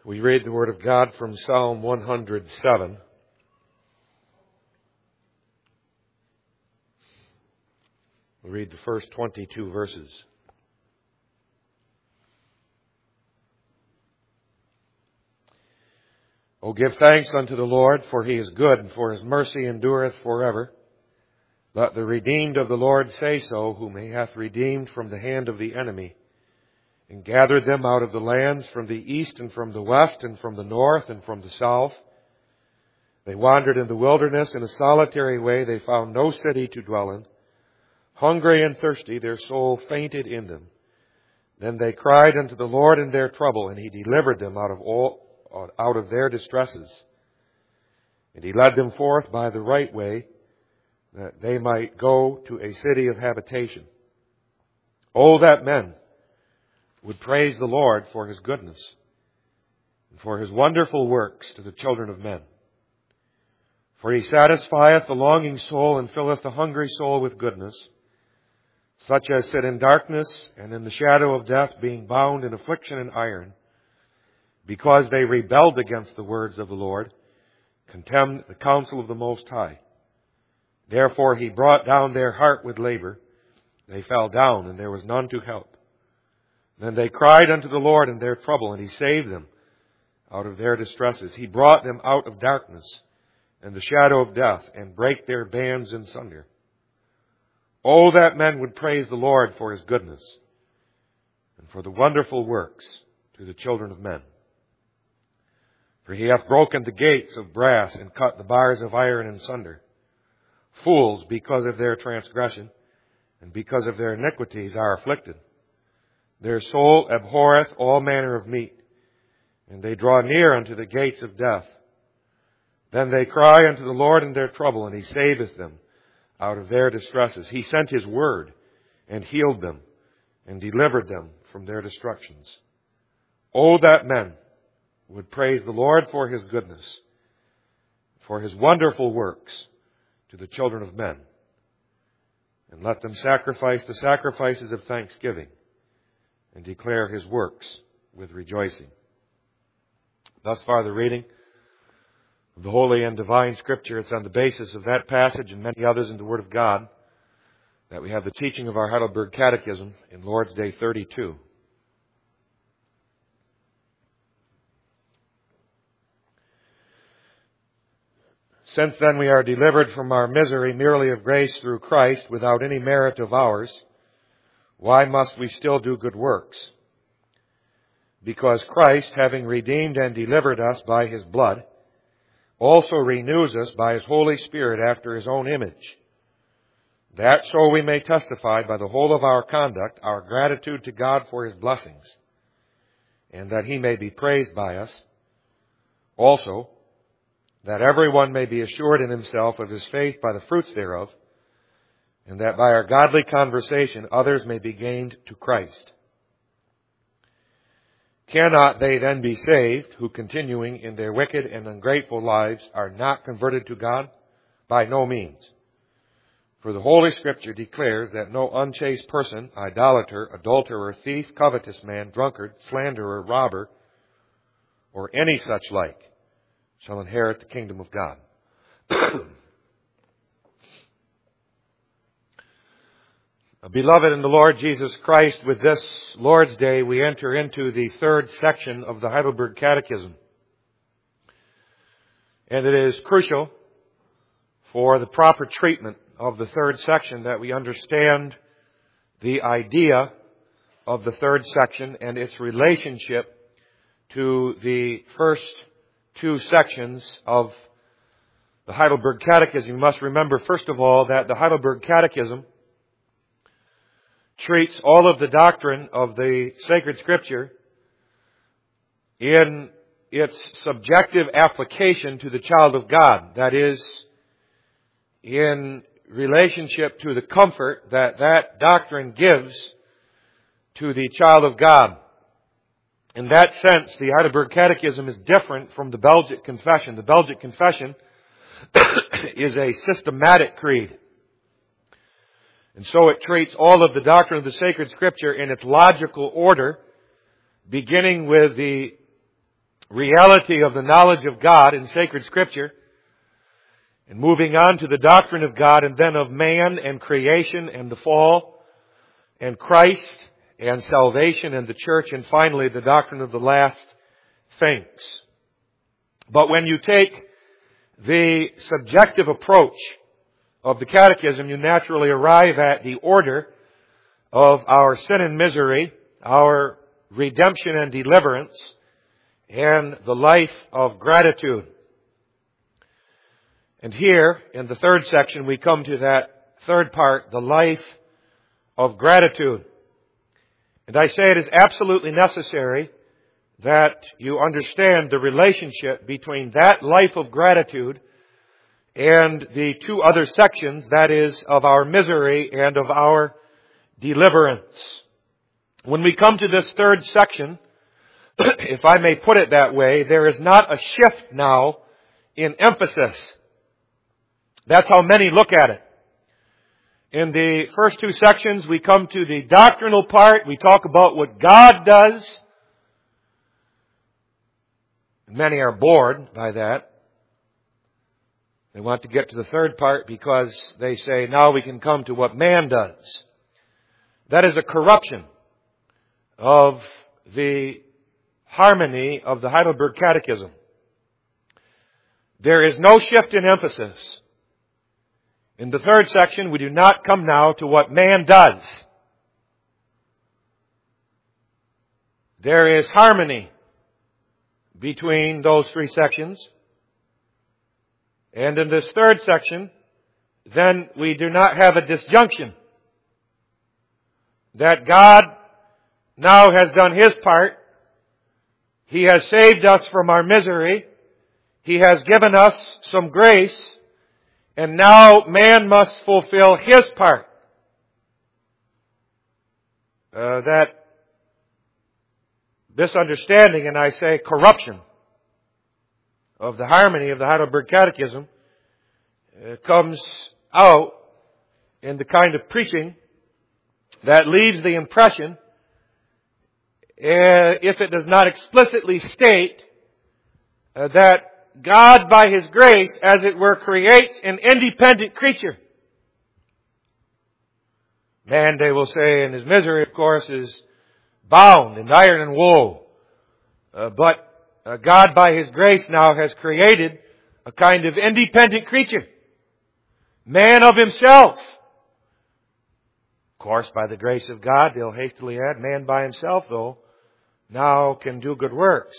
We read the Word of God from Psalm 107. We read the first 22 verses. O give thanks unto the Lord, for He is good, and for His mercy endureth forever. Let the redeemed of the Lord say so, whom He hath redeemed from the hand of the enemy, and gathered them out of the lands from the east and from the west and from the north and from the south. They wandered in the wilderness in a solitary way. They found no city to dwell in. Hungry and thirsty, their soul fainted in them. Then they cried unto the Lord in their trouble, and He delivered them out of their distresses. And He led them forth by the right way, that they might go to a city of habitation. Oh, that men would praise the Lord for His goodness, and for His wonderful works to the children of men. For He satisfieth the longing soul, and filleth the hungry soul with goodness. Such as sit in darkness and in the shadow of death, being bound in affliction and iron, because they rebelled against the words of the Lord, contemned the counsel of the Most High. Therefore He brought down their heart with labor. They fell down, and there was none to help. Then they cried unto the Lord in their trouble, and He saved them out of their distresses. He brought them out of darkness and the shadow of death, and brake their bands in sunder. Oh, that men would praise the Lord for His goodness, and for the wonderful works to the children of men. For He hath broken the gates of brass, and cut the bars of iron in sunder. Fools, because of their transgression, and because of their iniquities, are afflicted. Their soul abhorreth all manner of meat, and they draw near unto the gates of death. Then they cry unto the Lord in their trouble, and He saveth them out of their distresses. He sent His word, and healed them, and delivered them from their destructions. Oh, that men would praise the Lord for His goodness, for His wonderful works to the children of men. And let them sacrifice the sacrifices of thanksgiving, and declare His works with rejoicing. Thus far the reading of the Holy and Divine Scripture. It's on the basis of that passage and many others in the Word of God that we have the teaching of our Heidelberg Catechism in Lord's Day 32. Since then we are delivered from our misery merely of grace through Christ, without any merit of ours, why must we still do good works? Because Christ, having redeemed and delivered us by His blood, also renews us by His Holy Spirit after His own image, that so we may testify by the whole of our conduct our gratitude to God for His blessings, and that He may be praised by us. Also, that everyone may be assured in himself of his faith by the fruits thereof, and that by our godly conversation others may be gained to Christ. Cannot they then be saved, who continuing in their wicked and ungrateful lives are not converted to God? By no means. For the Holy Scripture declares that no unchaste person, idolater, adulterer, thief, covetous man, drunkard, slanderer, robber, or any such like, shall inherit the kingdom of God. Beloved in the Lord Jesus Christ, with this Lord's Day we enter into the third section of the Heidelberg Catechism. And it is crucial for the proper treatment of the third section that we understand the idea of the third section and its relationship to the first two sections of the Heidelberg Catechism. You must remember, first of all, that the Heidelberg Catechism treats all of the doctrine of the sacred Scripture in its subjective application to the child of God. That is, in relationship to the comfort that that doctrine gives to the child of God. In that sense, the Heidelberg Catechism is different from the Belgic Confession. The Belgic Confession is a systematic creed. And so it treats all of the doctrine of the sacred Scripture in its logical order, beginning with the reality of the knowledge of God in sacred Scripture, and moving on to the doctrine of God and then of man and creation and the fall and Christ and salvation and the church, and finally the doctrine of the last things. But when you take the subjective approach of the Catechism, you naturally arrive at the order of our sin and misery, our redemption and deliverance, and the life of gratitude. And here, in the third section, we come to that third part, the life of gratitude. And I say it is absolutely necessary that you understand the relationship between that life of gratitude and the two other sections, that is, of our misery and of our deliverance. When we come to this third section, if I may put it that way, there is not a shift now in emphasis. That's how many look at it. In the first two sections, we come to the doctrinal part. We talk about what God does. Many are bored by that. They want to get to the third part because they say, now we can come to what man does. That is a corruption of the harmony of the Heidelberg Catechism. There is no shift in emphasis. In the third section, we do not come now to what man does. There is harmony between those three sections. And in this third section, then we do not have a disjunction. That God now has done His part. He has saved us from our misery. He has given us some grace. And now man must fulfill his part. That misunderstanding, and I say corruption, of the harmony of the Heidelberg Catechism comes out in the kind of preaching that leaves the impression, if it does not explicitly state, that God, by His grace, as it were, creates an independent creature. Man, they will say, in his misery, of course, is bound in iron and woe. But God, by His grace, now has created a kind of independent creature. Man of himself. Of course, by the grace of God, they'll hastily add, man by himself, though, now can do good works.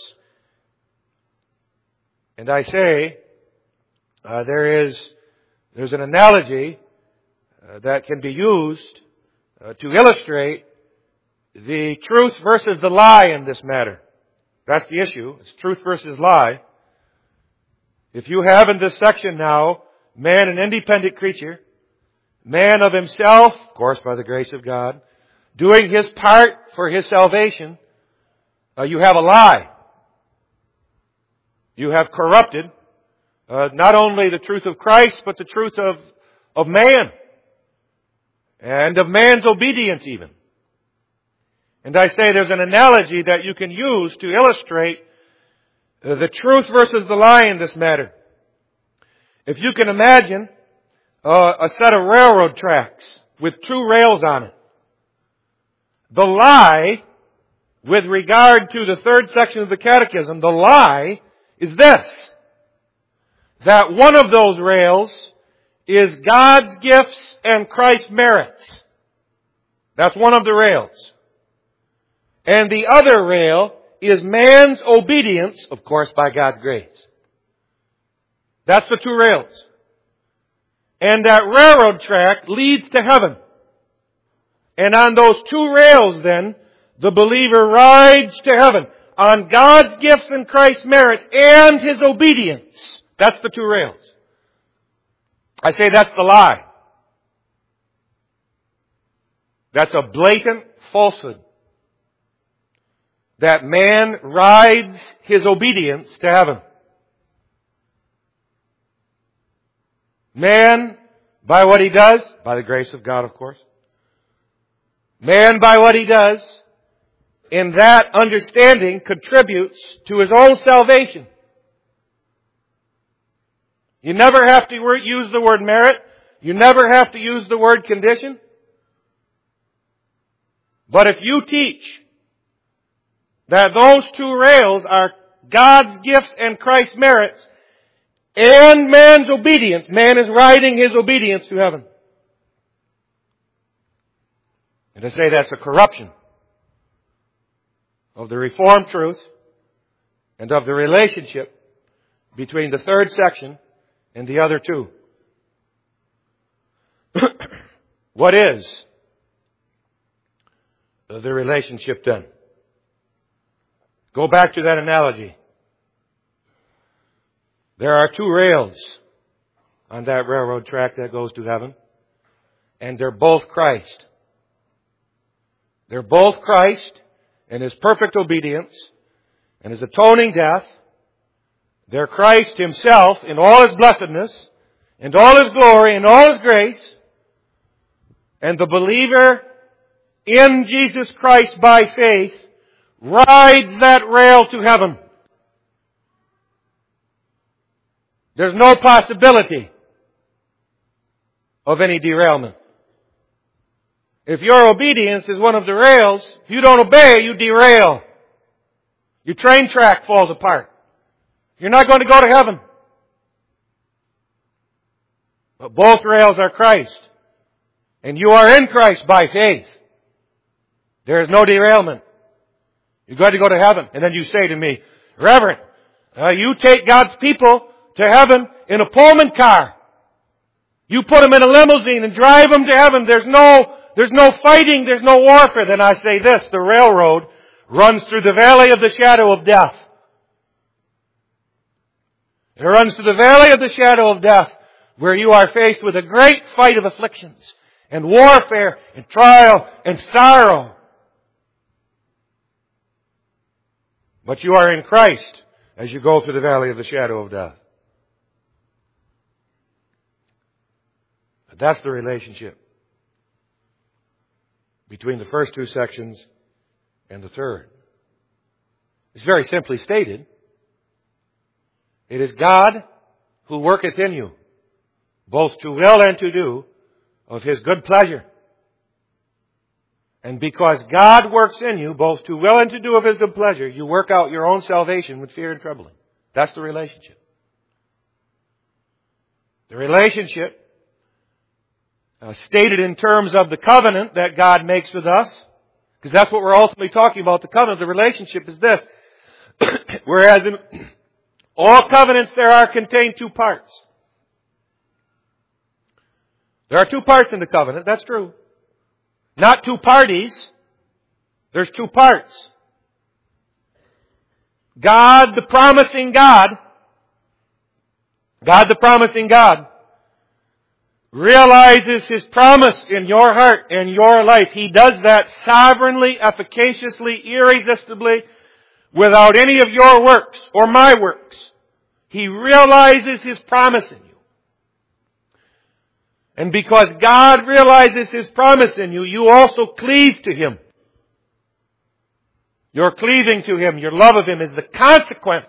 And I say, there's an analogy that can be used to illustrate the truth versus the lie in this matter. That's the issue. It's truth versus lie. If you have in this section now, man an independent creature, man of himself, of course by the grace of God, doing his part for his salvation, you have a lie. You have corrupted not only the truth of Christ, but the truth of man. And of man's obedience even. And I say there's an analogy that you can use to illustrate the truth versus the lie in this matter. If you can imagine a set of railroad tracks with two rails on it. The lie, with regard to the third section of the Catechism, the lie is this: that one of those rails is God's gifts and Christ's merits. That's one of the rails. And the other rail is man's obedience, of course by God's grace. That's the two rails. And that railroad track leads to heaven. And on those two rails then, the believer rides to heaven on God's gifts and Christ's merits and His obedience. That's the two rails. I say that's the lie. That's a blatant falsehood. That man rides his obedience to heaven. Man, by what he does, by the grace of God, of course. Man, by what he does, in that understanding contributes to his own salvation. You never have to use the word merit. You never have to use the word condition. But if you teach that those two rails are God's gifts and Christ's merits, and man's obedience, man is riding his obedience to heaven. And to say that's a corruption of the Reformed truth and of the relationship between the third section and the other two. What is the relationship then? Go back to that analogy. There are two rails on that railroad track that goes to heaven, and they're both Christ. They're both Christ and His perfect obedience and His atoning death. They're Christ Himself in all His blessedness and all His glory and all His grace. And the believer in Jesus Christ by faith rides that rail to heaven. There's no possibility of any derailment. If your obedience is one of the rails, if you don't obey, you derail. Your train track falls apart. You're not going to go to heaven. But both rails are Christ. And you are in Christ by faith. There is no derailment. You're going to go to heaven. And then you say to me, Reverend, you take God's people to heaven in a Pullman car. You put them in a limousine and drive them to heaven. There's no fighting. There's no warfare. Then I say this, the railroad runs through the valley of the shadow of death. It runs through the valley of the shadow of death, where you are faced with a great fight of afflictions and warfare and trial and sorrow. But you are in Christ as you go through the valley of the shadow of death. But that's the relationship between the first two sections and the third. It's very simply stated. It is God who worketh in you, both to will and to do of His good pleasure. And because God works in you, both to will and to do of His good pleasure, you work out your own salvation with fear and trembling. That's the relationship. The relationship, stated in terms of the covenant that God makes with us, because that's what we're ultimately talking about, the covenant. The relationship is this. Whereas in all covenants there are contained two parts. There are two parts in the covenant, that's true. Not two parties. There's two parts. God the promising God, realizes His promise in your heart and your life. He does that sovereignly, efficaciously, irresistibly, without any of your works or my works. He realizes His promise in you. And because God realizes His promise in you, you also cleave to Him. Your cleaving to Him, your love of Him is the consequence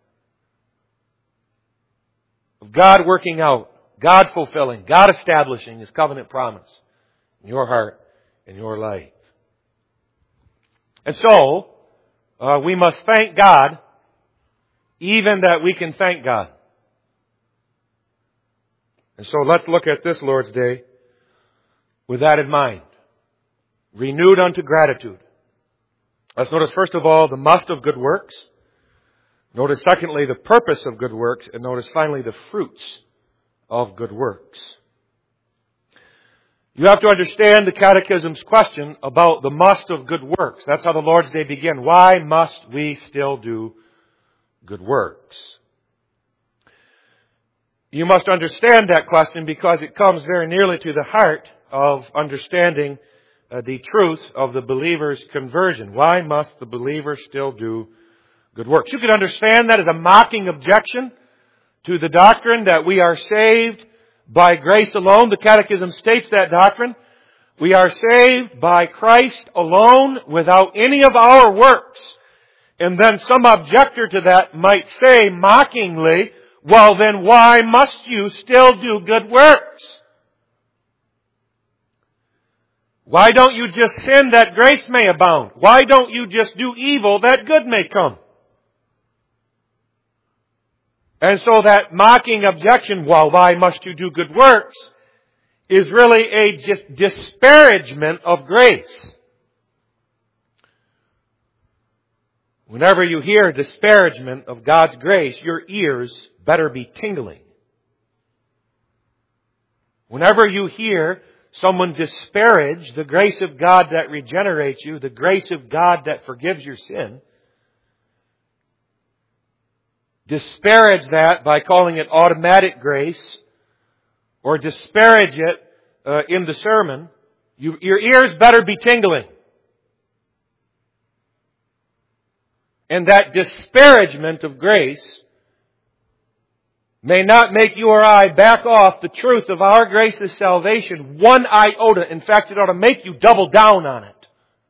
of God working out, God fulfilling, God establishing His covenant promise in your heart and your life. And so, we must thank God, even that we can thank God. And so let's look at this Lord's Day with that in mind. Renewed unto gratitude. Let's notice first of all the must of good works. Notice secondly the purpose of good works. And notice finally the fruits of good works. You have to understand the Catechism's question about the must of good works. That's how the Lord's Day begins. Why must we still do good works? You must understand that question because it comes very nearly to the heart of understanding the truth of the believer's conversion. Why must the believer still do good works? You can understand that as a mocking objection to the doctrine that we are saved by grace alone. The Catechism states that doctrine. We are saved by Christ alone without any of our works. And then some objector to that might say mockingly, well then why must you still do good works? Why don't you just sin that grace may abound? Why don't you just do evil that good may come? And so that mocking objection, well, why must you do good works, is really a just disparagement of grace. Whenever you hear disparagement of God's grace, your ears better be tingling. Whenever you hear someone disparage the grace of God that regenerates you, the grace of God that forgives your sin, disparage that by calling it automatic grace, or disparage it in the sermon, your ears better be tingling. And that disparagement of grace may not make you or I back off the truth of our graceless salvation one iota. In fact, it ought to make you double down on it.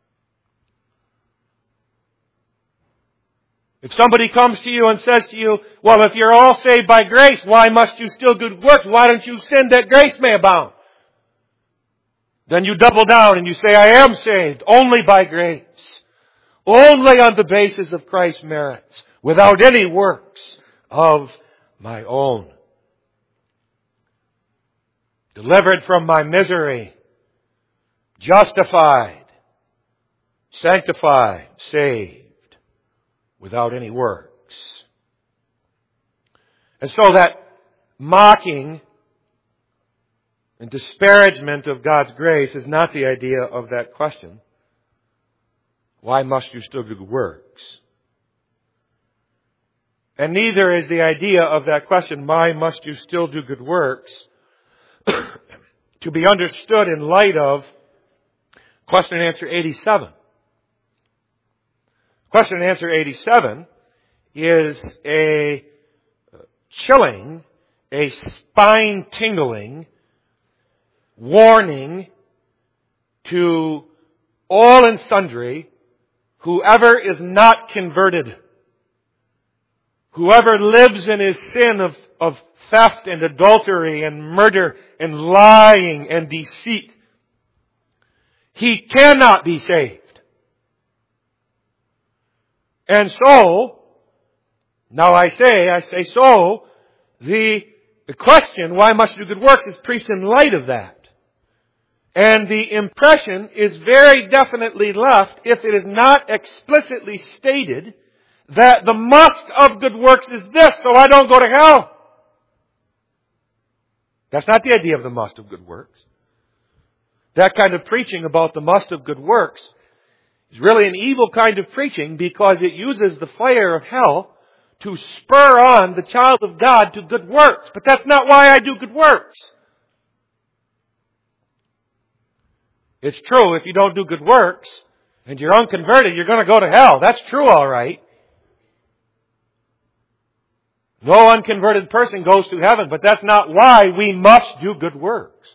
If somebody comes to you and says to you, well, if you're all saved by grace, why must you still do good works? Why don't you sin that grace may abound? Then you double down and you say, I am saved only by grace. Only on the basis of Christ's merits, without any works of my own. Delivered from my misery, justified, sanctified, saved, without any works. And so that mocking and disparagement of God's grace is not the idea of that question. Why must you still do good works? And neither is the idea of that question, why must you still do good works, to be understood in light of question and answer 87. Question and answer 87 is a chilling, a spine-tingling warning to all and sundry, whoever is not converted, whoever lives in his sin of theft and adultery and murder and lying and deceit, he cannot be saved. And so, now I say so, the question, why must you do good works, is preached in light of that. And the impression is very definitely left, if it is not explicitly stated, that the must of good works is this, so I don't go to hell. That's not the idea of the must of good works. That kind of preaching about the must of good works is really an evil kind of preaching, because it uses the fire of hell to spur on the child of God to good works. But that's not why I do good works. It's true, if you don't do good works and you're unconverted, you're going to go to hell. That's true, all right. No unconverted person goes to heaven, but that's not why we must do good works.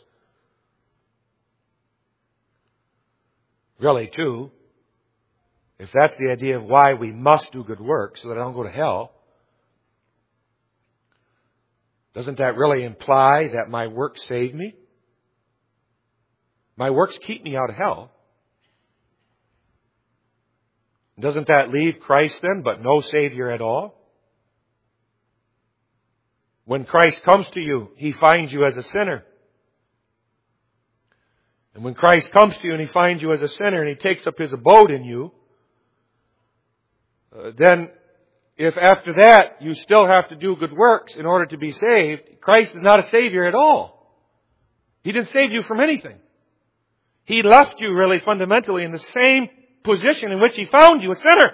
Really, too, if that's the idea of why we must do good works so that I don't go to hell, doesn't that really imply that my works save me? My works keep me out of hell. Doesn't that leave Christ then, but no Savior at all? When Christ comes to you, He finds you as a sinner. And when Christ comes to you and He finds you as a sinner and He takes up His abode in you, then if after that you still have to do good works in order to be saved, Christ is not a Savior at all. He didn't save you from anything. He left you really fundamentally in the same position in which He found you, a sinner.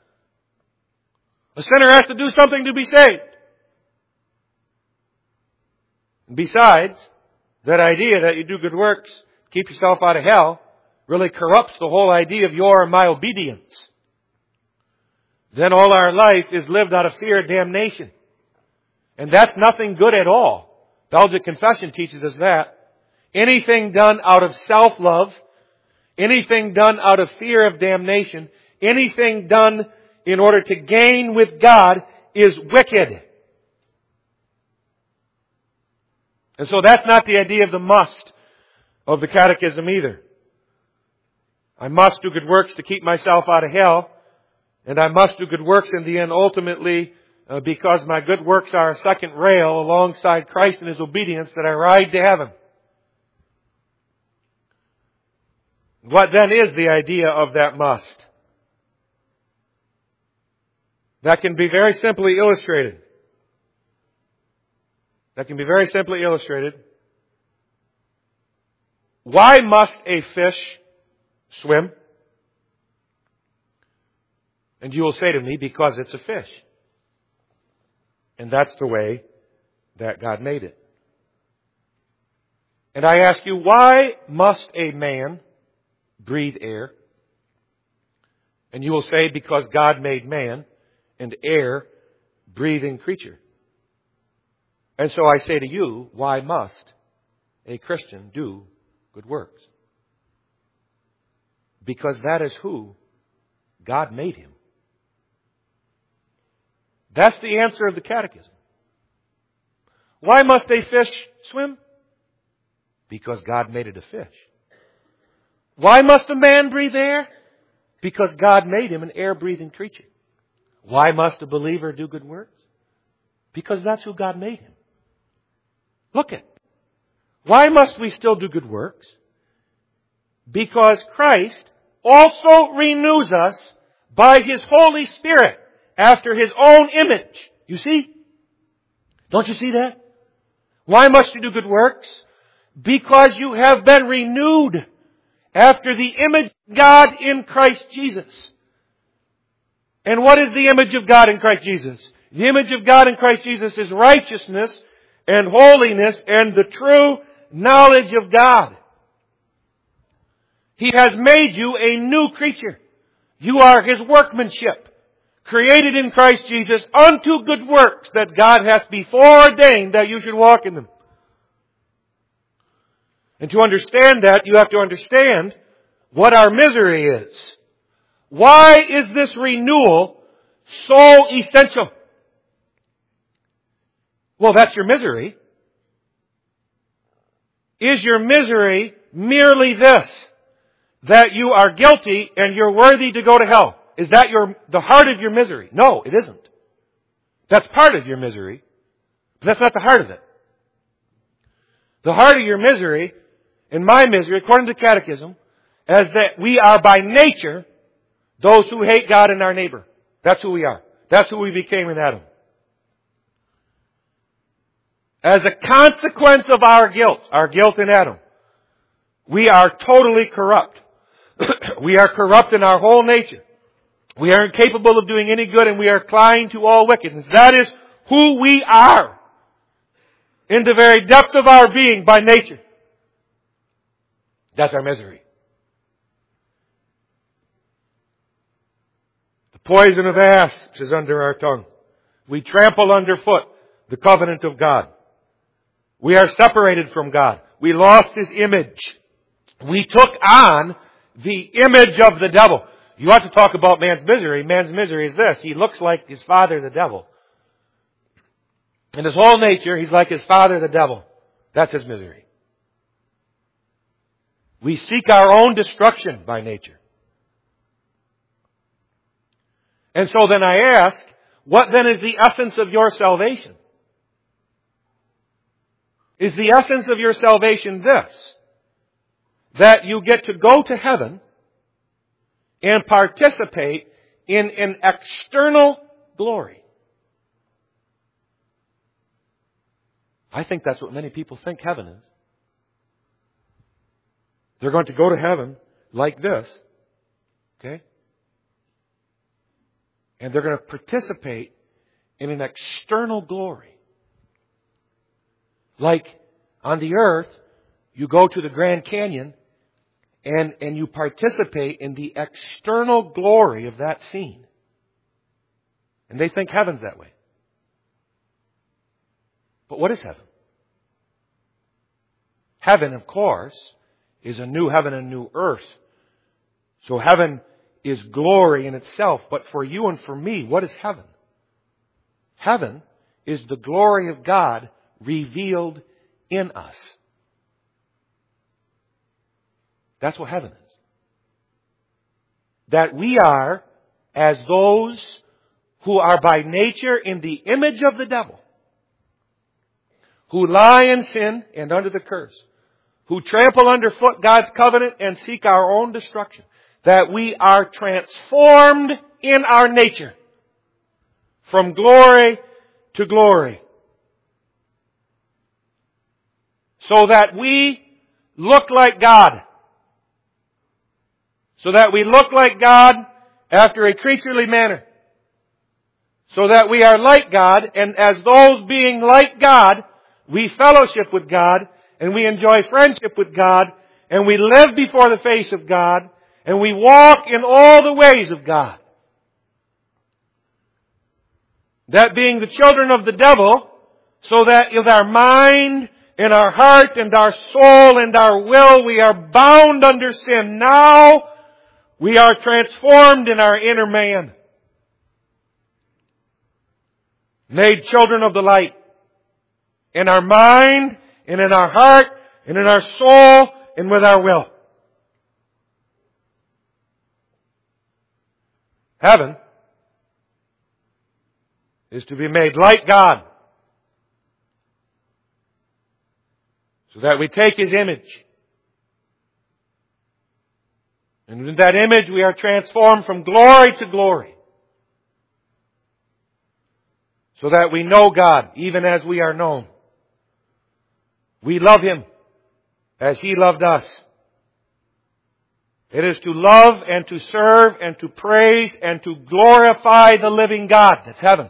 A sinner has to do something to be saved. Besides, that idea that you do good works, keep yourself out of hell, really corrupts the whole idea of your and my obedience. Then all our life is lived out of fear of damnation. And that's nothing good at all. Belgic Confession teaches us that. anything done out of self-love, anything done out of fear of damnation, anything done in order to gain with God is wicked. And so that's not the idea of the must of the Catechism either. I must do good works to keep myself out of hell, and I must do good works in the end ultimately because my good works are a second rail alongside Christ and His obedience that I ride to heaven. What then is the idea of that must? That can be very simply illustrated. Why must a fish swim? And you will say to me, because it's a fish. And that's the way that God made it. And I ask you, why must a man breathe air? And you will say, because God made man and air breathing creature. And so I say to you, why must a Christian do good works? Because that is who God made him. That's the answer of the Catechism. Why must a fish swim? Because God made it a fish. Why must a man breathe air? Because God made him an air-breathing creature. Why must a believer do good works? Because that's who God made him. Look at. Why must we still do good works? Because Christ also renews us by His Holy Spirit after His own image. You see? Don't you see that? Why must you do good works? Because you have been renewed after the image of God in Christ Jesus. And what is the image of God in Christ Jesus? The image of God in Christ Jesus is righteousness and holiness and the true knowledge of God. He has made you a new creature. You are His workmanship, created in Christ Jesus unto good works that God hath before ordained that you should walk in them. And to understand that, you have to understand what our misery is. Why is this renewal so essential? Well, that's your misery. Is your misery merely this? That you are guilty and you're worthy to go to hell? Is that the heart of your misery? No, it isn't. That's part of your misery, but that's not the heart of it. The heart of your misery, and my misery, according to the Catechism, is that we are by nature those who hate God and our neighbor. That's who we are. That's who we became in Adam. As a consequence of our guilt in Adam, we are totally corrupt. We are corrupt in our whole nature. We are incapable of doing any good and we are inclined to all wickedness. That is who we are in the very depth of our being by nature. That's our misery. The poison of asps is under our tongue. We trample underfoot the covenant of God. We are separated from God. We lost His image. We took on the image of the devil. You ought to talk about man's misery. Man's misery is this. He looks like his father, the devil. In his whole nature, he's like his father, the devil. That's his misery. We seek our own destruction by nature. And so then I ask, what then is the essence of your salvation? Is the essence of your salvation this? That you get to go to heaven and participate in an external glory. I think that's what many people think heaven is. They're going to go to heaven like this. Okay? And they're going to participate in an external glory. Like on the earth, you go to the Grand Canyon and you participate in the external glory of that scene. And they think heaven's that way. But what is heaven? Heaven, of course, is a new heaven and new earth. So heaven is glory in itself. But for you and for me, what is heaven? Heaven is the glory of God revealed in us. That's what heaven is. That we are as those who are by nature in the image of the devil, who lie in sin and under the curse, who trample underfoot God's covenant and seek our own destruction. That we are transformed in our nature from glory to glory. So that we look like God. So that we look like God after a creaturely manner. So that we are like God, and as those being like God, we fellowship with God, and we enjoy friendship with God, and we live before the face of God, and we walk in all the ways of God. That being the children of the devil, so that with our mind and our heart and our soul and our will we are bound under sin. Now we are transformed in our inner man. Made children of the light. In our mind, and in our heart, and in our soul, and with our will. Heaven is to be made like God. So that we take His image. And in that image we are transformed from glory to glory. So that we know God even as we are known. We love Him as He loved us. It is to love and to serve and to praise and to glorify the living God. That's heaven.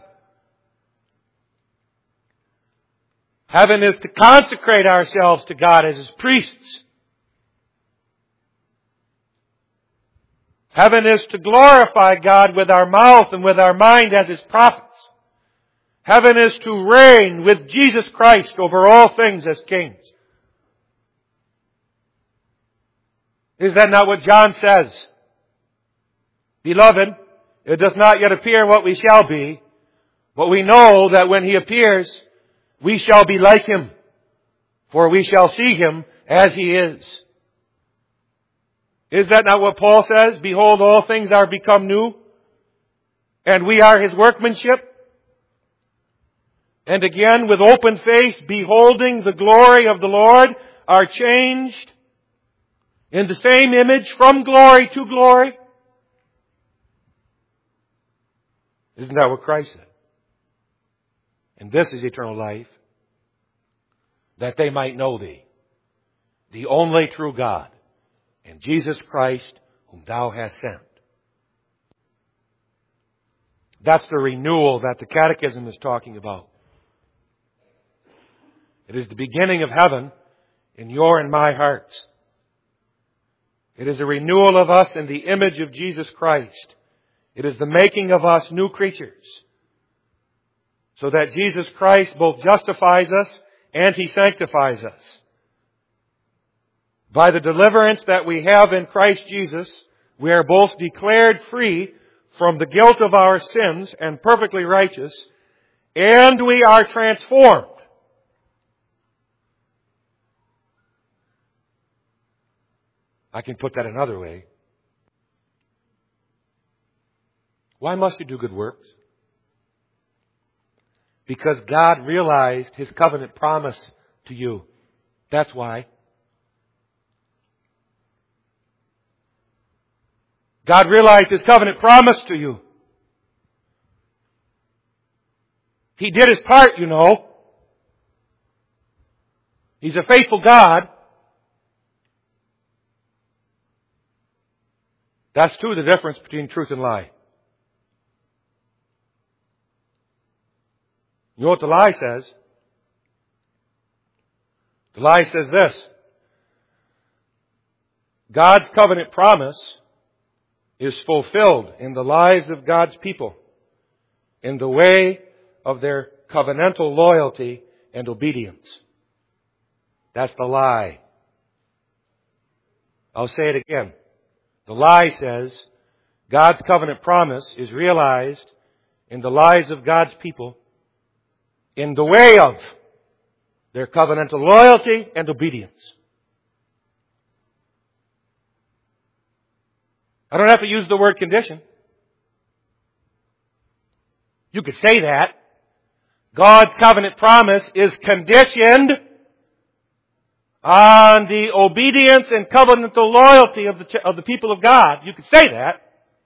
Heaven is to consecrate ourselves to God as His priests. Heaven is to glorify God with our mouth and with our mind as His prophets. Heaven is to reign with Jesus Christ over all things as kings. Is that not what John says? Beloved, it does not yet appear what we shall be, but we know that when He appears, we shall be like Him, for we shall see Him as He is. Is that not what Paul says? Behold, all things are become new, and we are His workmanship. And again, with open face, beholding the glory of the Lord, are changed in the same image from glory to glory. Isn't that what Christ said? And this is eternal life, that they might know Thee, the only true God, and Jesus Christ, whom Thou hast sent. That's the renewal that the Catechism is talking about. It is the beginning of heaven in your and my hearts. It is a renewal of us in the image of Jesus Christ. It is the making of us new creatures. So that Jesus Christ both justifies us and He sanctifies us. By the deliverance that we have in Christ Jesus, we are both declared free from the guilt of our sins and perfectly righteous, and we are transformed. I can put that another way. Why must you do good works? Because God realized His covenant promise to you. That's why. God realized His covenant promise to you. He did His part, you know. He's a faithful God. That's too the difference between truth and lie. You know what the lie says? The lie says this. God's covenant promise is fulfilled in the lives of God's people in the way of their covenantal loyalty and obedience. That's the lie. I'll say it again. The lie says God's covenant promise is realized in the lives of God's people in the way of their covenantal loyalty and obedience. I don't have to use the word condition. You could say that. God's covenant promise is conditioned on the obedience and covenantal loyalty of the people of God. You could say that.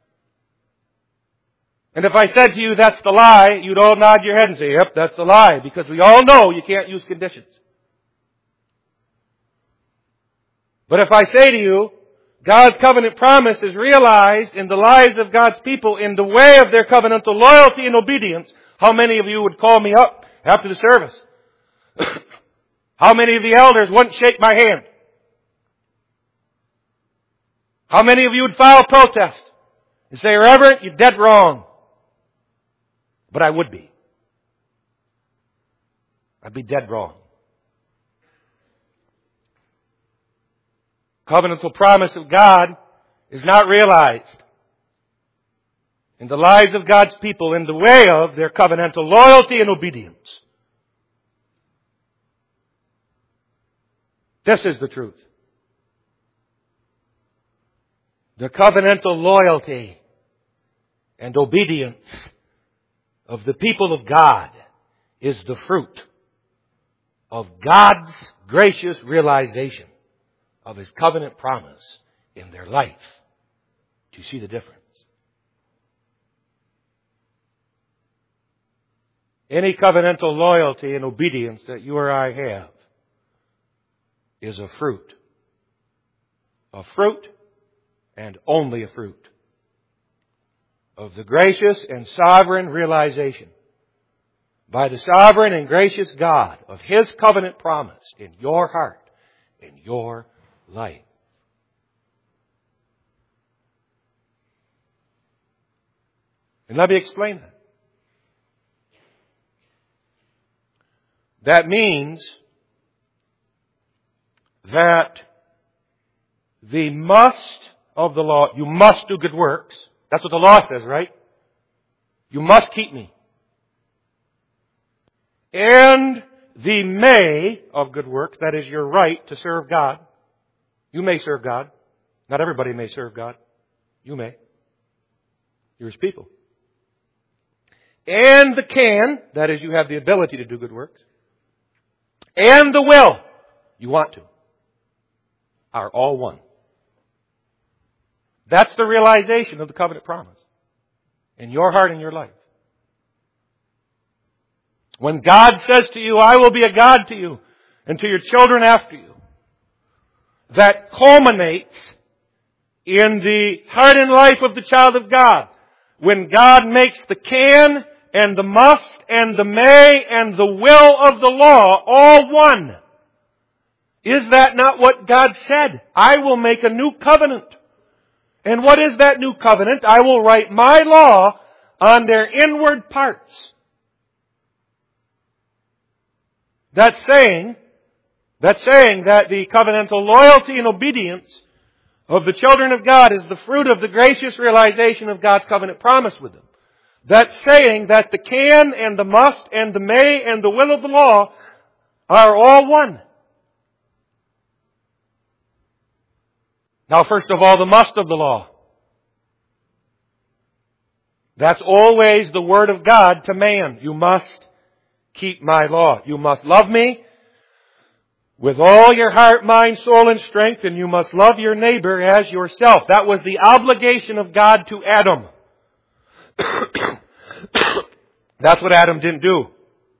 And if I said to you, that's the lie, you'd all nod your head and say, yep, that's the lie, because we all know you can't use conditions. But if I say to you, God's covenant promise is realized in the lives of God's people in the way of their covenantal loyalty and obedience, how many of you would call me up after the service? How many of the elders wouldn't shake my hand? How many of you would file protest and say, Reverend, you're dead wrong? But I would be. I'd be dead wrong. Covenantal promise of God is not realized in the lives of God's people in the way of their covenantal loyalty and obedience. This is the truth. The covenantal loyalty and obedience of the people of God is the fruit of God's gracious realization of His covenant promise in their life. Do you see the difference? Any covenantal loyalty and obedience that you or I have is a fruit. A fruit and only a fruit of the gracious and sovereign realization by the sovereign and gracious God of His covenant promise in your heart, in your life. And let me explain that. That means that the must of the law, you must do good works. That's what the law says, right? You must keep me. And the may of good works, that is your right to serve God. You may serve God. Not everybody may serve God. You may. You're His people. And the can, that is you have the ability to do good works. And the will, you want to, are all one. That's the realization of the covenant promise in your heart and your life. When God says to you, I will be a God to you and to your children after you, that culminates in the heart and life of the child of God. When God makes the can and the must and the may and the will of the law all one. Is that not what God said? I will make a new covenant. And what is that new covenant? I will write my law on their inward parts. That's saying that the covenantal loyalty and obedience of the children of God is the fruit of the gracious realization of God's covenant promise with them. That's saying that the can and the must and the may and the will of the law are all one. Now, first of all, the must of the law. That's always the word of God to man. You must keep my law. You must love me with all your heart, mind, soul, and strength, and you must love your neighbor as yourself. That was the obligation of God to Adam. That's what Adam didn't do.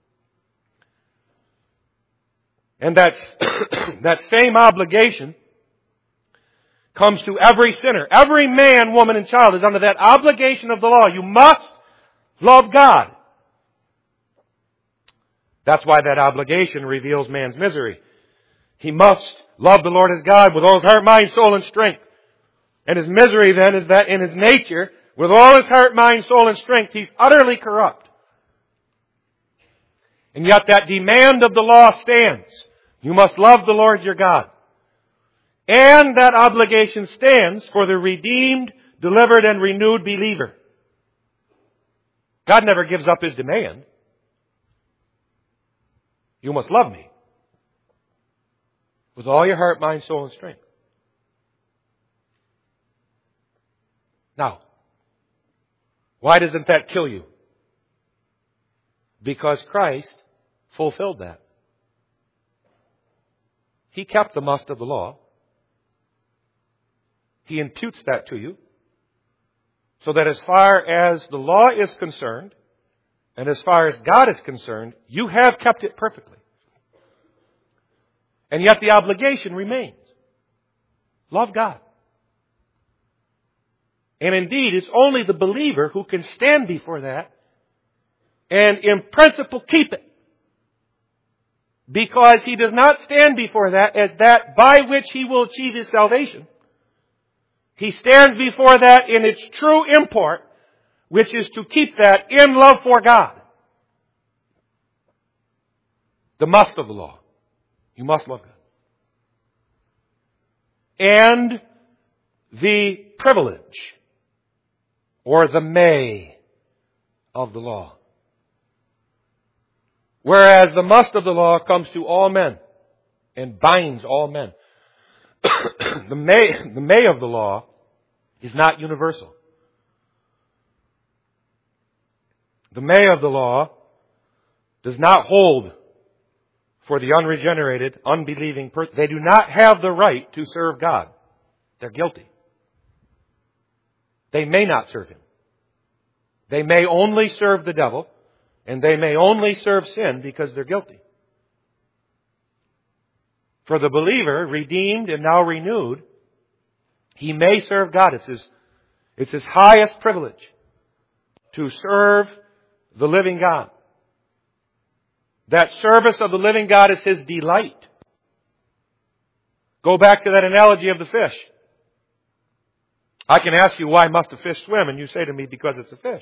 And that same obligation comes to every sinner. Every man, woman, and child is under that obligation of the law. You must love God. That's why that obligation reveals man's misery. He must love the Lord his God with all his heart, mind, soul, and strength. And his misery then is that in his nature, with all his heart, mind, soul, and strength, he's utterly corrupt. And yet that demand of the law stands. You must love the Lord your God. And that obligation stands for the redeemed, delivered, and renewed believer. God never gives up His demand. You must love me with all your heart, mind, soul, and strength. Now, why doesn't that kill you? Because Christ fulfilled that. He kept the must of the law. He imputes that to you, so that as far as the law is concerned, and as far as God is concerned, you have kept it perfectly. And yet the obligation remains. Love God. And indeed, it's only the believer who can stand before that and in principle keep it. Because he does not stand before that as that by which he will achieve his salvation. He stands before that in its true import, which is to keep that in love for God. The must of the law. You must love God. And the privilege, or the may of the law. Whereas the must of the law comes to all men and binds all men. The may of the law is not universal. The may of the law does not hold for the unregenerated, unbelieving person. They do not have the right to serve God. They're guilty. They may not serve Him. They may only serve the devil, and they may only serve sin because they're guilty. For the believer, redeemed and now renewed, he may serve God. It's his highest privilege to serve the living God. That service of the living God is his delight. Go back to that analogy of the fish. I can ask you, why must a fish swim? And you say to me, because it's a fish.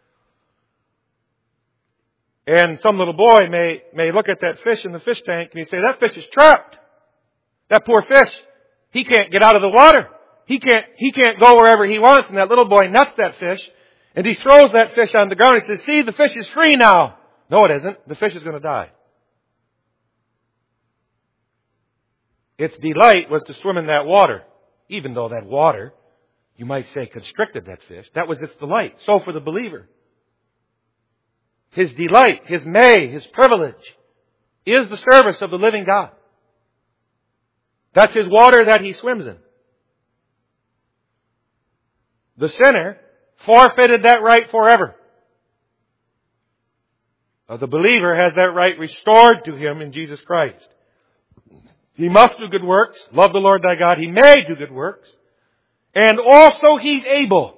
And some little boy may look at that fish in the fish tank and he say, that fish is trapped. That poor fish, he can't get out of the water. He can't go wherever he wants. And that little boy nuts that fish and he throws that fish on the ground. He says, see, the fish is free now. No, it isn't. The fish is going to die. Its delight was to swim in that water, even though that water, you might say, constricted that fish. That was its delight. So for the believer, his delight, his may, his privilege is the service of the living God. That's his water that he swims in. The sinner forfeited that right forever. The believer has that right restored to him in Jesus Christ. He must do good works. Love the Lord thy God. He may do good works. And also he's able.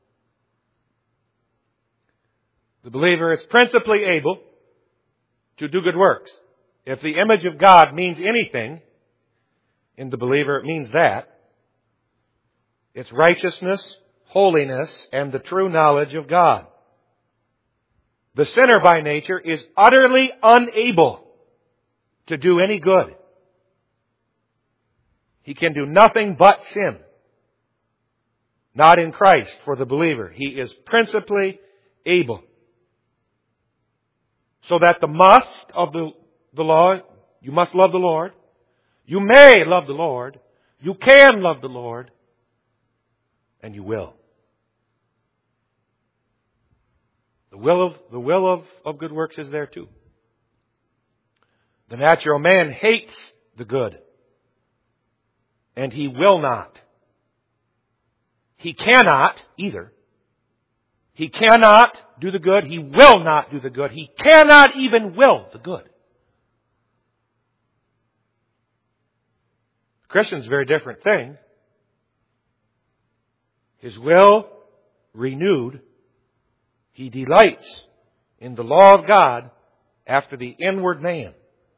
The believer is principally able to do good works. If the image of God means anything in the believer, it means that. It's righteousness, holiness, and the true knowledge of God. The sinner by nature is utterly unable to do any good. He can do nothing but sin. Not in Christ for the believer. He is principally able. So that the must of the law, you must love the Lord. You may love the Lord. You can love the Lord. And you will. The will of good works is there too. The natural man hates the good. And he will not. He cannot either. He cannot do the good. He will not do the good. He cannot even will the good. The Christian's a very different thing. His will renewed. He delights in the law of God after the inward man.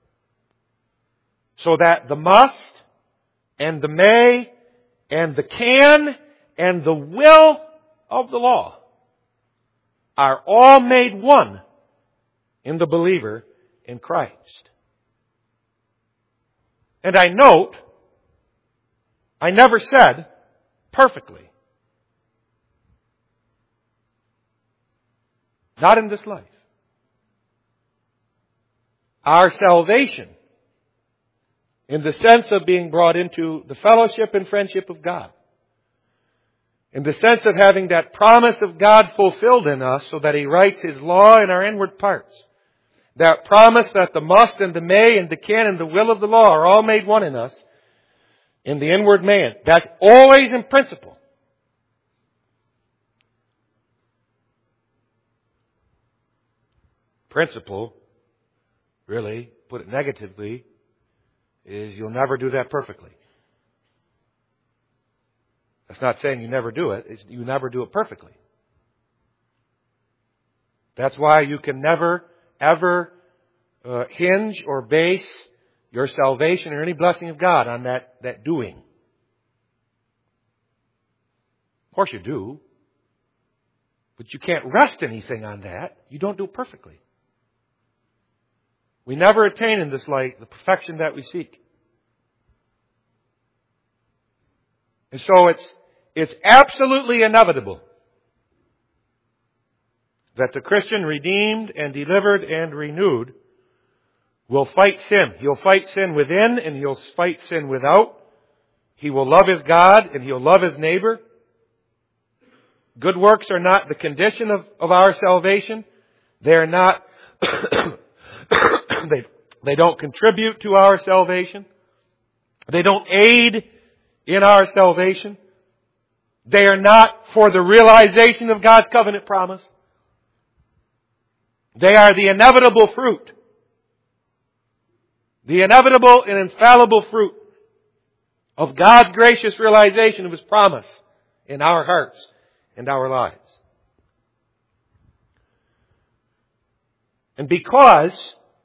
So that the must and the may and the can and the will of the law are all made one in the believer in Christ. And I note I never said perfectly. Not in this life. Our salvation, in the sense of being brought into the fellowship and friendship of God, in the sense of having that promise of God fulfilled in us so that He writes His law in our inward parts, that promise that the must and the may and the can and the will of the law are all made one in us, in the inward man, that's always in principle. Principle, really, put it negatively, is you'll never do that perfectly. That's not saying you never do it. It's you never do it perfectly. That's why you can never, ever hinge or base your salvation or any blessing of God on that doing. Of course you do. But you can't rest anything on that. You don't do it perfectly. We never attain in this life the perfection that we seek. And so it's absolutely inevitable that the Christian redeemed and delivered and renewed will fight sin. He'll fight sin within and he'll fight sin without. He will love his God and he'll love his neighbor. Good works are not the condition of our salvation. They are not, they don't contribute to our salvation. They don't aid in our salvation. They are not for the realization of God's covenant promise. They are the inevitable fruit. The inevitable and infallible fruit of God's gracious realization of His promise in our hearts and our lives. And because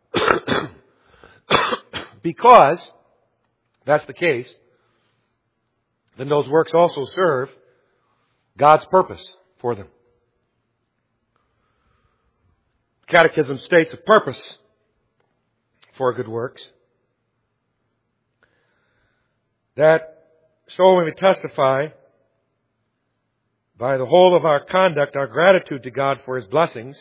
that's the case, then those works also serve God's purpose for them. Catechism states a purpose for good works. That so when we testify by the whole of our conduct, our gratitude to God for His blessings,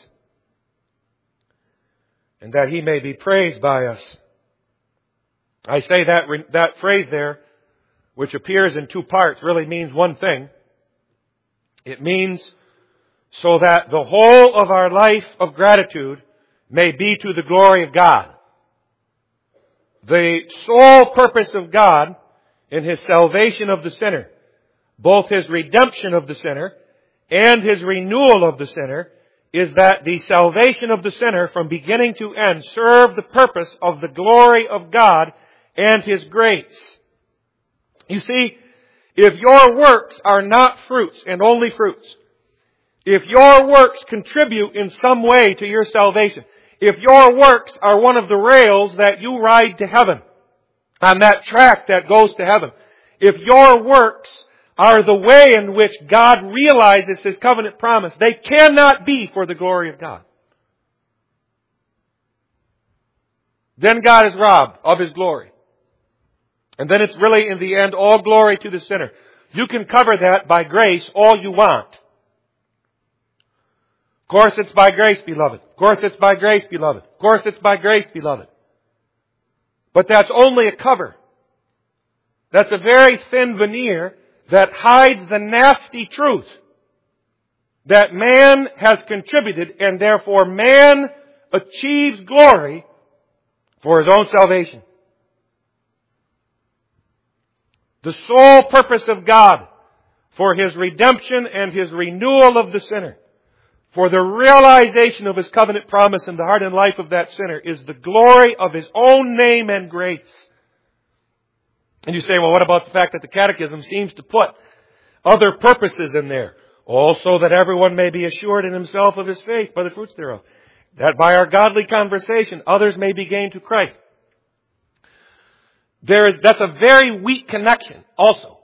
and that He may be praised by us. I say that phrase there, which appears in two parts, really means one thing. It means so that the whole of our life of gratitude may be to the glory of God. The sole purpose of God in His salvation of the sinner, both His redemption of the sinner and His renewal of the sinner, is that the salvation of the sinner from beginning to end serve the purpose of the glory of God and His grace. You see, if your works are not fruits and only fruits, if your works contribute in some way to your salvation, if your works are one of the rails that you ride to heaven, on that track that goes to heaven, if your works are the way in which God realizes His covenant promise, they cannot be for the glory of God. Then God is robbed of His glory. And then it's really, in the end, all glory to the sinner. You can cover that by grace all you want. Of course it's by grace, beloved. Of course it's by grace, beloved. Of course it's by grace, beloved. But that's only a cover. That's a very thin veneer that hides the nasty truth that man has contributed and therefore man achieves glory for his own salvation. The sole purpose of God for His redemption and His renewal of the sinner, for the realization of His covenant promise in the heart and life of that sinner, is the glory of His own name and grace. And you say, well, what about the fact that the Catechism seems to put other purposes in there? Also that everyone may be assured in himself of his faith by the fruits thereof. That by our godly conversation others may be gained to Christ. That's a very weak connection also.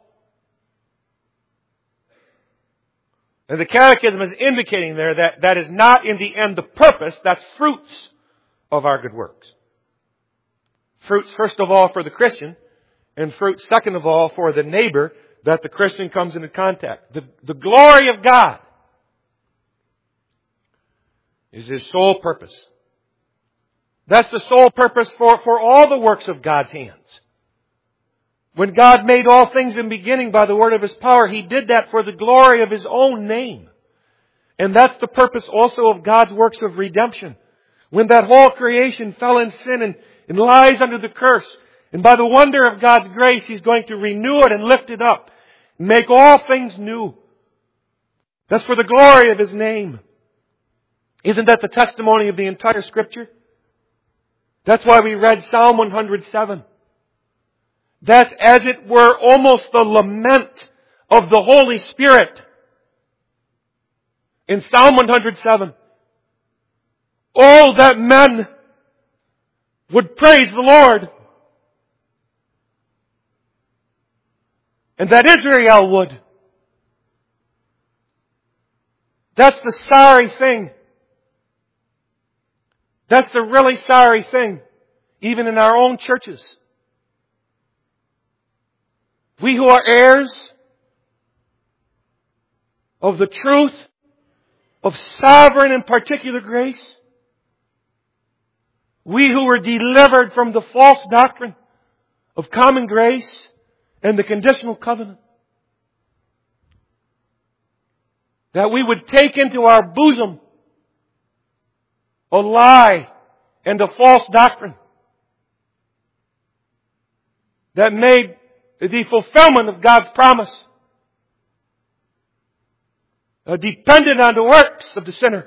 And the Catechism is indicating there that is not in the end the purpose, that's fruits of our good works. Fruits, first of all, for the Christian, and fruit, second of all, for the neighbor that the Christian comes into contact. The glory of God is His sole purpose. That's the sole purpose for all the works of God's hands. When God made all things in beginning by the word of His power, He did that for the glory of His own name. And that's the purpose also of God's works of redemption. When that whole creation fell in sin and lies under the curse, and by the wonder of God's grace, He's going to renew it and lift it up, and make all things new. That's for the glory of His name. Isn't that the testimony of the entire Scripture? That's why we read Psalm 107. That's, as it were, almost the lament of the Holy Spirit. In Psalm 107, oh, that men would praise the Lord. And that Israel would. That's the sorry thing. That's the really sorry thing, even in our own churches. We who are heirs of the truth of sovereign and particular grace, we who were delivered from the false doctrine of common grace and the conditional covenant, that we would take into our bosom a lie and a false doctrine that made the fulfillment of God's promise dependent on the works of the sinner.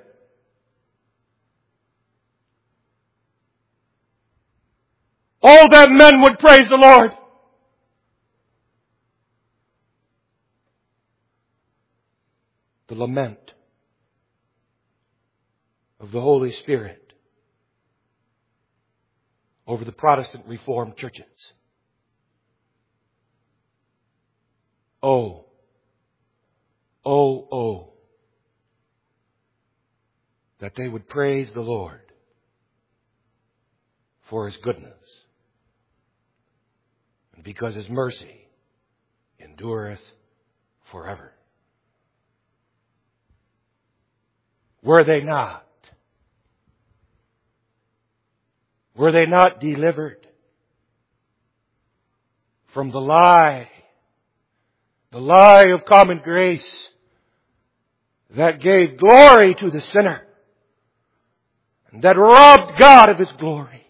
Oh, that men would praise the Lord. The lament of the Holy Spirit over the Protestant Reformed churches. Oh, that they would praise the Lord for His goodness, and because His mercy endureth forever. Were they not? Were they not delivered from the lie of common grace that gave glory to the sinner and that robbed God of His glory?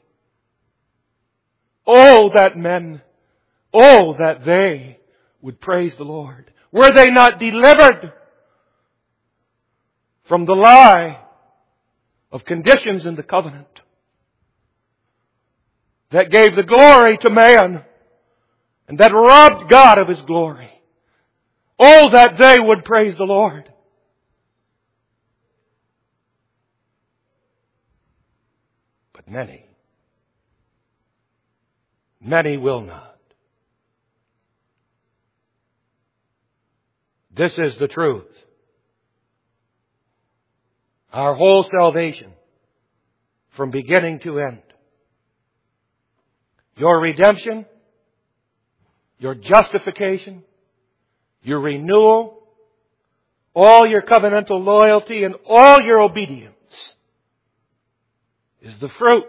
Oh, that men, oh, that they would praise the Lord. Were they not delivered from the lie of conditions in the covenant that gave the glory to man and that robbed God of His glory? Oh, that they would praise the Lord. But many will not. This is the truth. Our whole salvation, from beginning to end. Your redemption, your justification, your renewal, all your covenantal loyalty, and all your obedience is the fruit,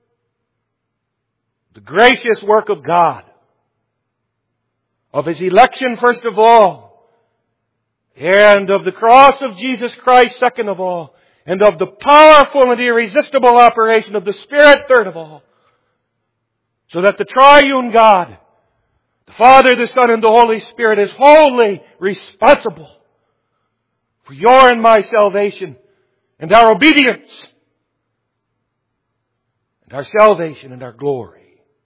the gracious work of God, of His election first of all, and of the cross of Jesus Christ second of all, and of the powerful and irresistible operation of the Spirit third of all, so that the triune God, the Father, the Son, and the Holy Spirit, is wholly responsible for your and my salvation and our obedience and our salvation and our glory.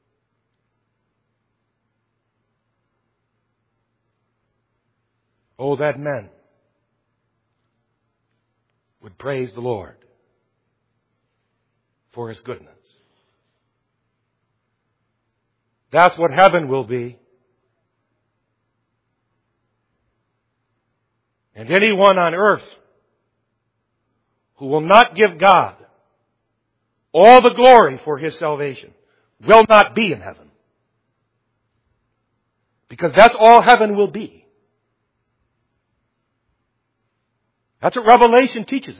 Oh, that men would praise the Lord for His goodness. That's what heaven will be. And anyone on earth who will not give God all the glory for His salvation will not be in heaven. Because that's all heaven will be. That's what Revelation teaches us.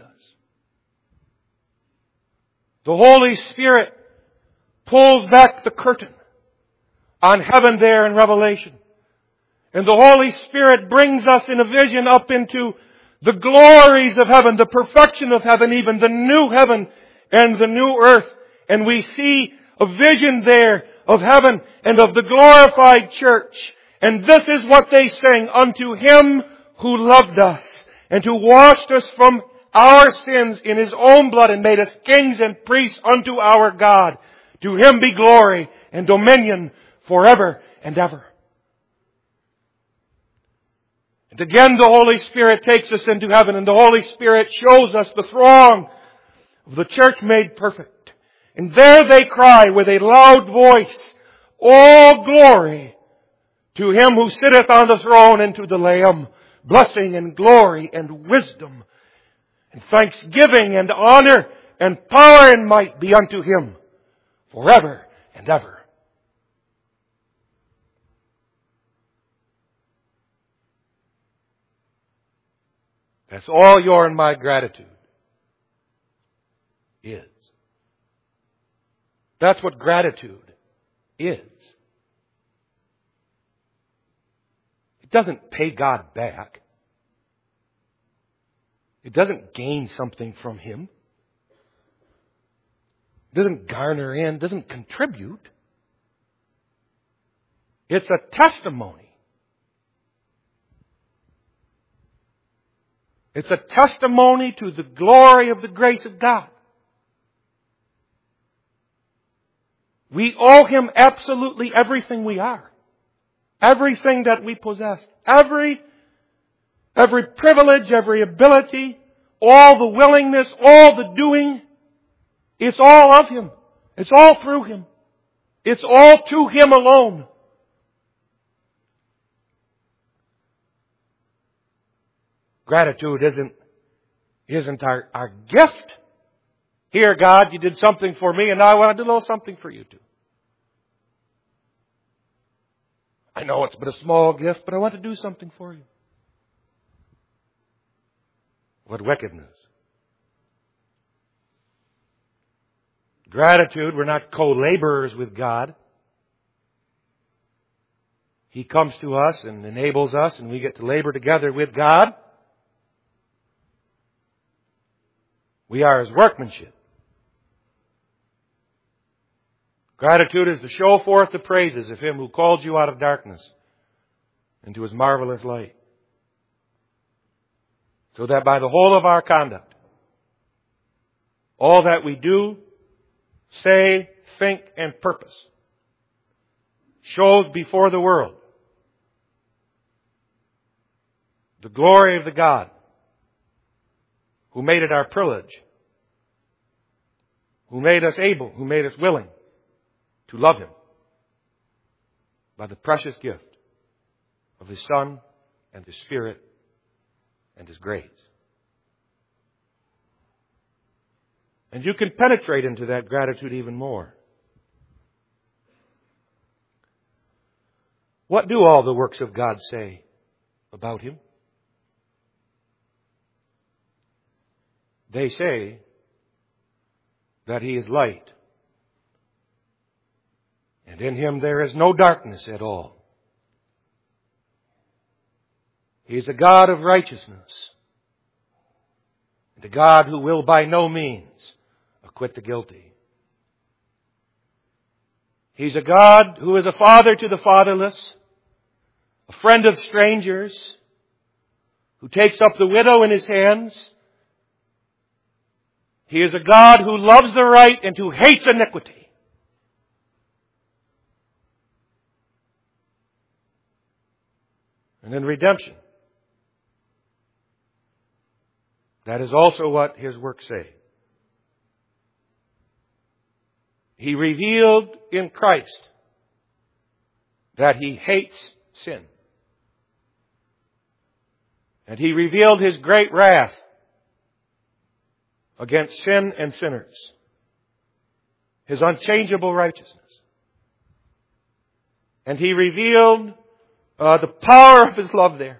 The Holy Spirit pulls back the curtain on heaven there in Revelation. And the Holy Spirit brings us in a vision up into the glories of heaven, the perfection of heaven, even the new heaven and the new earth. And we see a vision there of heaven and of the glorified church. And this is what they sing, unto Him who loved us and who washed us from our sins in His own blood and made us kings and priests unto our God. To Him be glory and dominion forever and ever. And again the Holy Spirit takes us into heaven, and the Holy Spirit shows us the throng of the church made perfect. And there they cry with a loud voice, all glory to Him who sitteth on the throne and to the Lamb. Blessing and glory and wisdom and thanksgiving and honor and power and might be unto Him forever and ever. That's all your and my gratitude is. That's what gratitude is. It doesn't pay God back. It doesn't gain something from Him. It doesn't garner in, it doesn't contribute. It's a testimony. It's a testimony to the glory of the grace of God. We owe Him absolutely everything we are. Everything that we possess. Every privilege, every ability, all the willingness, all the doing. It's all of Him. It's all through Him. It's all to Him alone. Gratitude isn't our gift. Here, God, you did something for me, and now I want to do a little something for you too. I know it's but a small gift, but I want to do something for you. What wickedness. Gratitude, we're not co-laborers with God. He comes to us and enables us, and we get to labor together with God. We are His workmanship. Gratitude is to show forth the praises of Him who called you out of darkness into His marvelous light. So that by the whole of our conduct, all that we do, say, think, and purpose shows before the world the glory of the God who made it our privilege, who made us able, who made us willing to love Him by the precious gift of His Son and His Spirit and His grace. And you can penetrate into that gratitude even more. What do all the works of God say about Him? They say that He is light, and in Him there is no darkness at all. He is a God of righteousness, and a God who will by no means acquit the guilty. He's a God who is a father to the fatherless, a friend of strangers, who takes up the widow in His hands. He is a God who loves the right and who hates iniquity. And in redemption, that is also what His works say. He revealed in Christ that He hates sin. And He revealed His great wrath against sin and sinners. His unchangeable righteousness. And He revealed the power of His love there.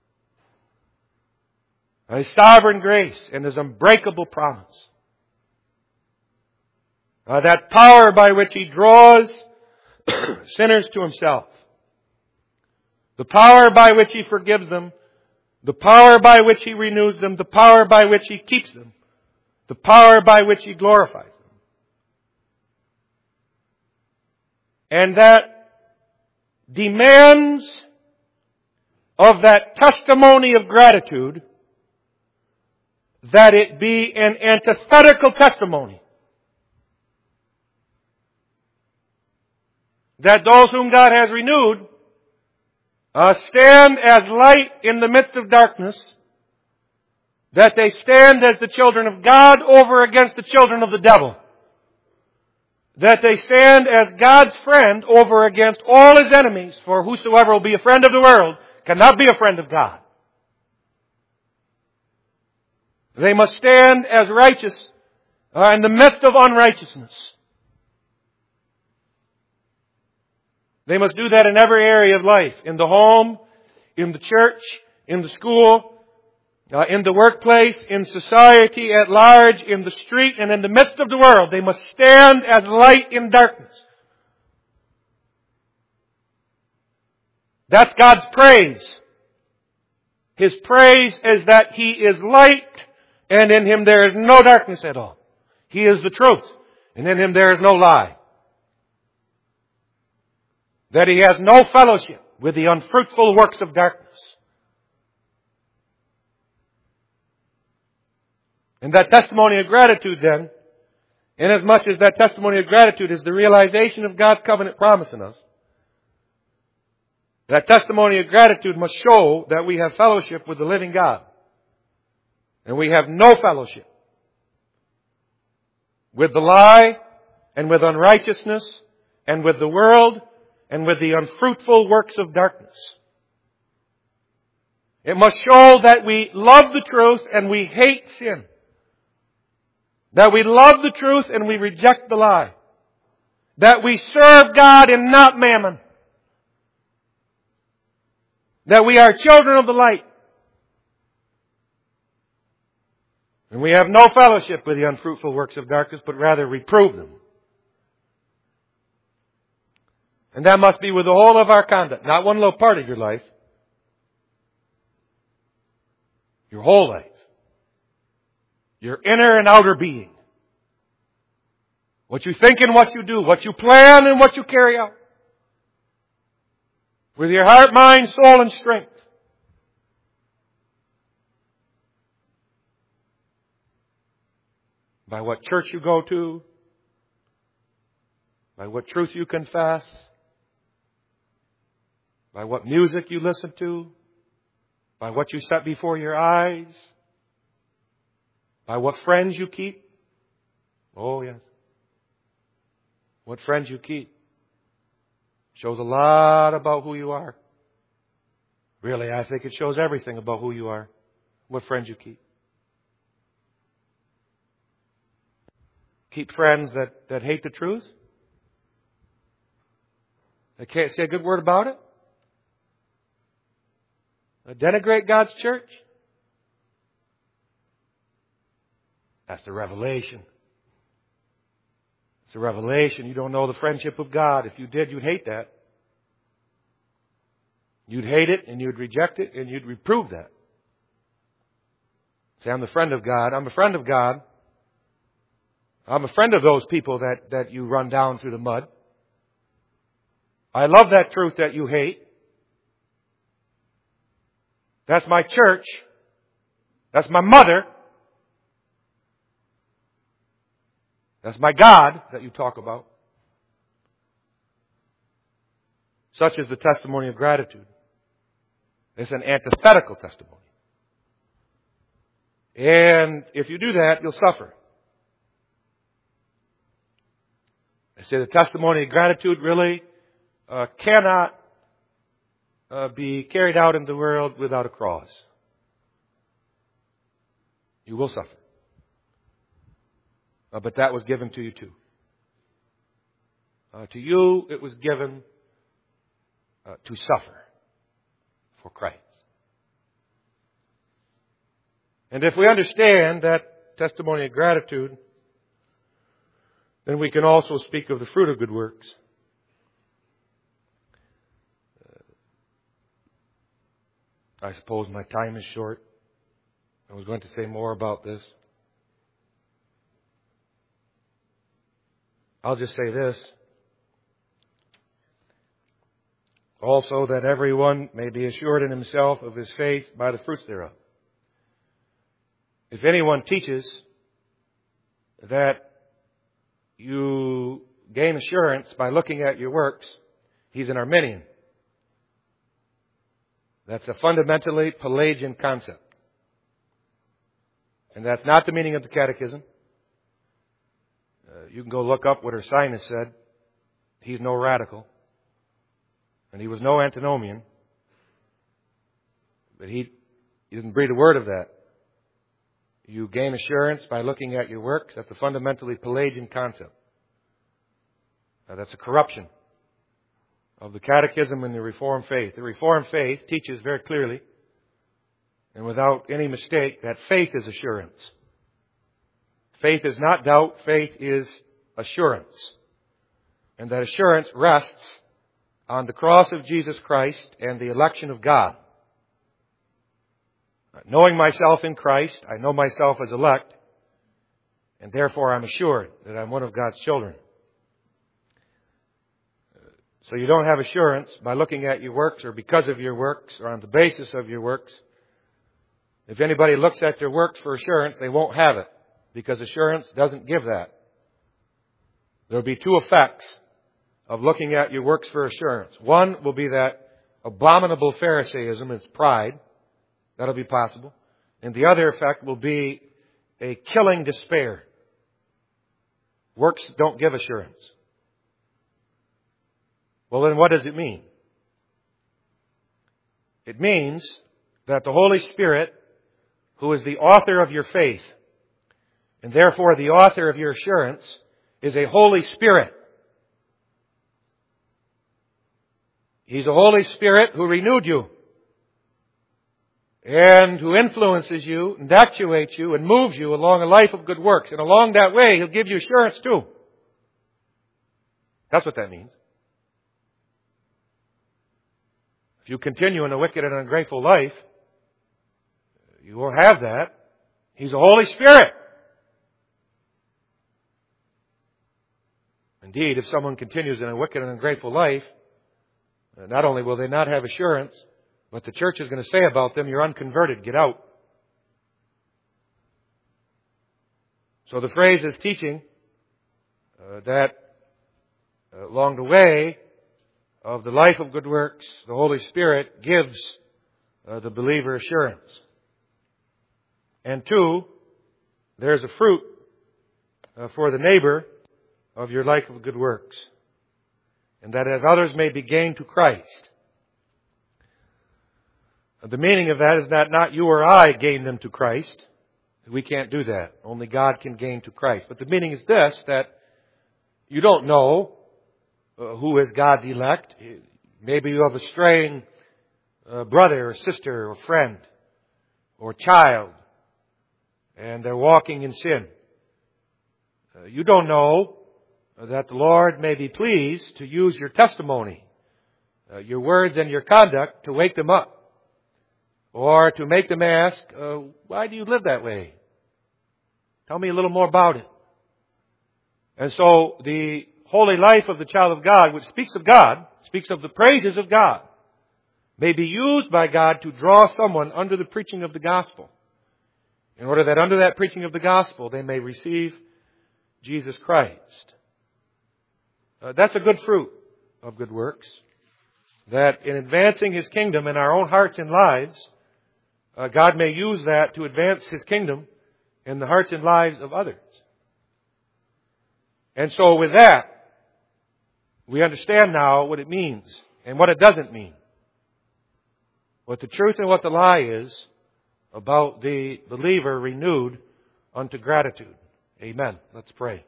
His sovereign grace and His unbreakable promise. That power by which He draws sinners to Himself. The power by which He forgives them. The power by which He renews them. The power by which He keeps them. The power by which He glorifies them. And that demands of that testimony of gratitude that it be an antithetical testimony. That those whom God has renewed stand as light in the midst of darkness. That they stand as the children of God over against the children of the devil. That they stand as God's friend over against all His enemies. For whosoever will be a friend of the world cannot be a friend of God. They must stand as righteous in the midst of unrighteousness. They must do that in every area of life. In the home, in the church, in the school, in the workplace, in society at large, in the street, and in the midst of the world. They must stand as light in darkness. That's God's praise. His praise is that He is light, and in Him there is no darkness at all. He is the truth, and in Him there is no lie. That He has no fellowship with the unfruitful works of darkness. And that testimony of gratitude then, inasmuch as that testimony of gratitude is the realization of God's covenant promise in us, that testimony of gratitude must show that we have fellowship with the living God. And we have no fellowship with the lie, and with unrighteousness, and with the world, and with the unfruitful works of darkness. It must show that we love the truth and we hate sin. That we love the truth and we reject the lie. That we serve God and not mammon. That we are children of the light. And we have no fellowship with the unfruitful works of darkness, but rather reprove them. And that must be with the whole of our conduct. Not one little part of your life. Your whole life. Your inner and outer being. What you think and what you do. What you plan and what you carry out. With your heart, mind, soul, and strength. By what church you go to. By what truth you confess. By what music you listen to. By what you set before your eyes. By what friends you keep. Oh, yes. What friends you keep shows a lot about who you are. Really, I think it shows everything about who you are. What friends you keep. Keep friends that hate the truth. They can't say a good word about it. Denigrate God's church. That's the revelation. It's a revelation. You don't know the friendship of God. If you did, you'd hate that. You'd hate it and you'd reject it and you'd reprove that. Say, I'm the friend of God. I'm a friend of God. I'm a friend of those people that you run down through the mud. I love that truth that you hate. That's my church. That's my mother. That's my God that you talk about. Such is the testimony of gratitude. It's an antithetical testimony. And if you do that, you'll suffer. I say the testimony of gratitude really cannot be carried out in the world without a cross. You will suffer. But that was given to you too. To you, it was given to suffer. for Christ. And if we understand that testimony of gratitude, then we can also speak of the fruit of good works. I suppose my time is short. I was going to say more about this. I'll just say this. Also, that everyone may be assured in himself of his faith by the fruits thereof. If anyone teaches that you gain assurance by looking at your works, he's an Arminian. That's a fundamentally Pelagian concept. And that's not the meaning of the Catechism. You can go look up what Ursinus said. He's no radical. And he was no antinomian. But he didn't breathe a word of that. You gain assurance by looking at your works. That's a fundamentally Pelagian concept. That's a corruption of the Catechism and the Reformed faith. The Reformed faith teaches very clearly and without any mistake that faith is assurance. Faith is not doubt. Faith is assurance. And that assurance rests on the cross of Jesus Christ and the election of God. Knowing myself in Christ, I know myself as elect, and therefore I'm assured that I'm one of God's children. So you don't have assurance by looking at your works or because of your works or on the basis of your works. If anybody looks at their works for assurance, they won't have it, because assurance doesn't give that. There'll be two effects of looking at your works for assurance. One will be that abominable Pharisaism, it's pride. That'll be possible. And the other effect will be a killing despair. Works don't give assurance. Well, then what does it mean? It means that the Holy Spirit, who is the author of your faith, and therefore the author of your assurance, is a Holy Spirit. He's a Holy Spirit who renewed you, and who influences you, and actuates you, and moves you along a life of good works. And along that way, He'll give you assurance too. That's what that means. If you continue in a wicked and ungrateful life, you will have that. He's a Holy Spirit. Indeed, if someone continues in a wicked and ungrateful life, not only will they not have assurance, but the church is going to say about them, you're unconverted, get out. So the phrase is teaching that along the way of the life of good works, the Holy Spirit gives the believer assurance. And two, there's a fruit for the neighbor of your life of good works. And that as others may be gained to Christ. The meaning of that is that not you or I gain them to Christ. We can't do that. Only God can gain to Christ. But the meaning is this, that you don't know who is God's elect. Maybe you have a straying brother or sister or friend or child, and they're walking in sin. You don't know that the Lord may be pleased to use your testimony, your words and your conduct to wake them up. Or to make them ask, why do you live that way? Tell me a little more about it. And so the holy life of the child of God, which speaks of God, speaks of the praises of God, may be used by God to draw someone under the preaching of the gospel, in order that under that preaching of the gospel they may receive Jesus Christ. That's a good fruit of good works, that in advancing His kingdom in our own hearts and lives, God may use that to advance His kingdom in the hearts and lives of others. And so with that, we understand now what it means and what it doesn't mean. What the truth and what the lie is about the believer renewed unto gratitude. Amen. Let's pray.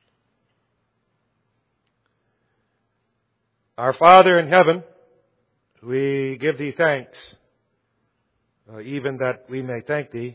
Our Father in heaven, We give Thee thanks, even that we may thank Thee.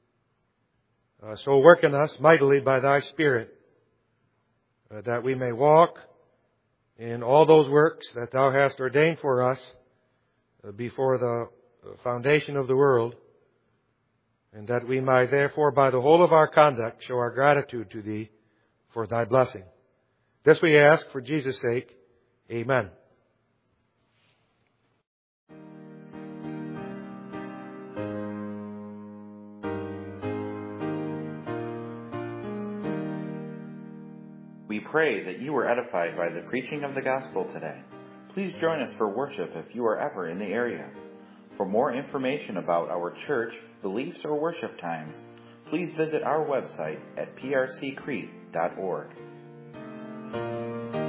So work in us mightily by Thy Spirit, that we may walk in all those works that Thou hast ordained for us before the foundation of the world, and that we might therefore by the whole of our conduct show our gratitude to Thee for Thy blessing. This we ask for Jesus' sake. Amen. We pray that you were edified by the preaching of the gospel today. Please join us for worship if you are ever in the area. For more information about our church, beliefs, or worship times, please visit our website at prccrete.org.